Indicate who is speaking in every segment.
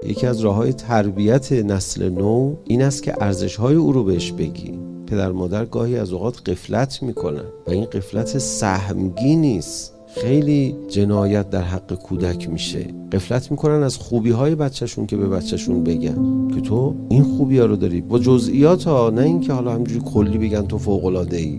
Speaker 1: یکی از راه‌های تربیت نسل نو این است که ارزش‌های او رو بهش بگی. پدر مادر گاهی از اوقات غفلت میکنن و این غفلت سهمگین نیست، خیلی جنایت در حق کودک میشه. غفلت میکنن از خوبی‌های بچه‌شون که به بچه‌شون بگن که تو این خوبی‌ها رو داری، با جزئیات ها، نه اینکه حالا همجوری کلی بگن تو فوق‌العاده‌ای.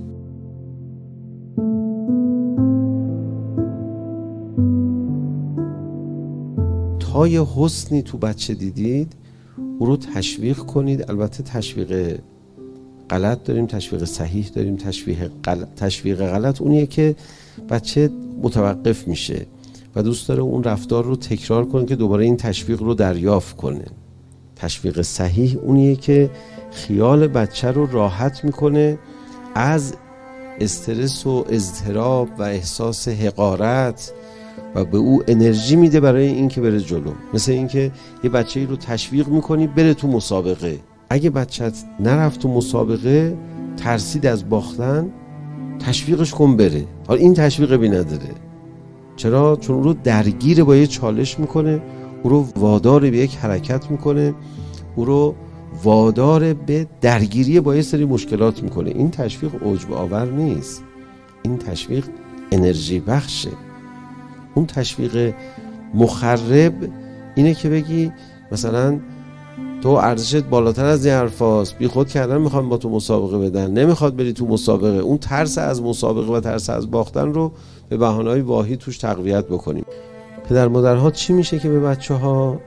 Speaker 1: تا یه حسنی تو بچه دیدید او رو تشویق کنید. البته تشویق غلط داریم، تشویق صحیح داریم. تشویق غلط اونیه که بچه متوقف میشه و دوست داره اون رفتار رو تکرار کنه که دوباره این تشویق رو دریافت کنه. تشویق صحیح اونیه که خیال بچه رو راحت میکنه از استرس و اضطراب و احساس حقارت و به او انرژی میده برای این که بره جلو. مثل این که یه بچه‌ای رو تشویق میکنی بره تو مسابقه. اگه بچت نرفت تو مسابقه، ترسید از باختن، تشویقش کن بره. حالا این تشویق بی نداره. چرا؟ چون او رو درگیر با یه چالش میکنه، او رو وادار به یک حرکت میکنه، او رو وادار به درگیری با یه سری مشکلات میکنه. این تشویق عجب آور نیست، این تشویق انرژی بخشه. اون تشویق مخرب اینه که بگی مثلا تو ارزشت بالاتر از این حرفاست، بی خود کردن میخوام با تو مسابقه بدن، نمیخواد بری تو مسابقه. اون ترس از مسابقه و ترس از باختن رو به بهانه‌های واهی توش تقویت بکنیم. پدر مادرها چی میشه که به بچه‌ها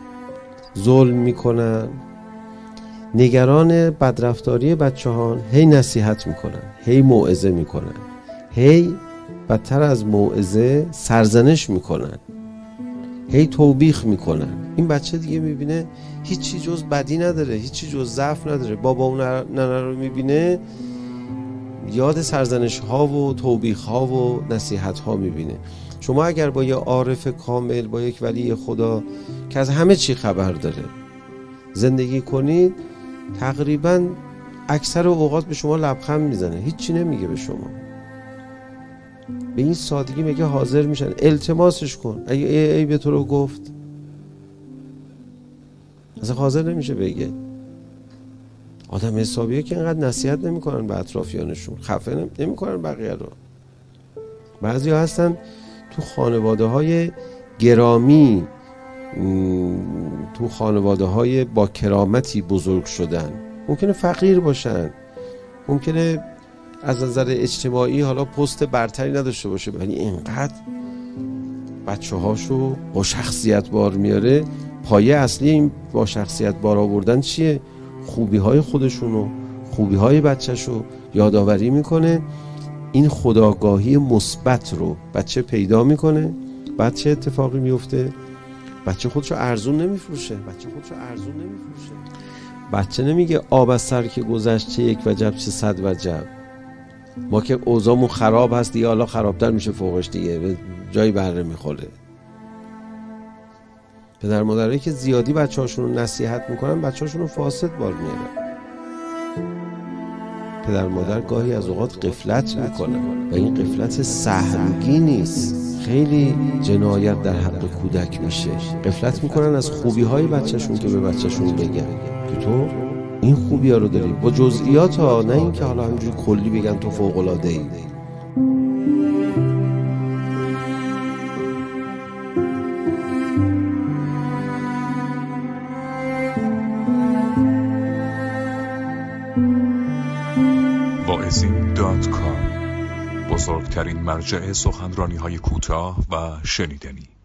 Speaker 1: ظلم میکنن؟ نگران بدرفتاری بچه‌ها، هی نصیحت میکنن، هی موعظه میکنن، هی بدتر از موعظه سرزنش میکنن، هی توبیخ میکنن. این بچه دیگه میبینه هیچی جز بدی نداره، هیچی جز ضعف نداره. بابا و ننه رو میبینه یاد سرزنش ها و توبیخ ها و نصیحت ها میبینه. شما اگر با یه عارف کامل، با یک ولی خدا که از همه چی خبر داره زندگی کنید، تقریبا اکثر اوقات به شما لبخند میزنه، هیچی نمیگه به شما. به این سادگی میگه حاضر میشن. التماسش کن، اگه ای به تو رو گفت اصلا حاضر نمیشه بگه. آدم حسابیه که اینقدر نصیحت نمیکنن به اطرافیانشون، خفه نمیکنن بقیه رو. بعضی ها هستن تو خانواده های گرامی، تو خانواده های با کرامتی بزرگ شدن، ممکنه فقیر باشن، ممکنه از نظر اجتماعی حالا پست برتری نداشته باشه، ولی اینقدر بچه هاشو با شخصیت بار میاره. پایه اصلی این با شخصیت بار آوردن چیه؟ خوبی های خودشونو، خوبی های بچه‌شو یادآوری میکنه. این خودآگاهی مثبت رو بچه پیدا میکنه. بعد چه اتفاقی میفته؟ بچه خودشو ارزون نمیفروشه. بچه نمیگه آب از سر که گذشت چه یک وجب چه صد وجب. ما که اوضاعمون خراب هست دیگه، حالا خرابتر میشه فوقش دیگه، به جایی بره میخوره. پدر مادرایی که زیادی بچه‌هاشون رو نصیحت میکنن، بچه‌هاشون رو فاسد بار میارن. پدر مادر گاهی از اوقات غفلت میکنن و این غفلت سهمگین نیست، خیلی جنایت در حق کودک میشه. غفلت میکنن از خوبی‌های بچه‌شون که به بچه‌شون بگن که تو این خوبی‌ها رو داری، با جزئیات ها، نه اینکه حالا همینجوری کلی بگن تو فوق‌العاده‌ای.
Speaker 2: واعظین.com، بزرگترین مرجع سخنرانی‌های کوتاه و شنیدنی.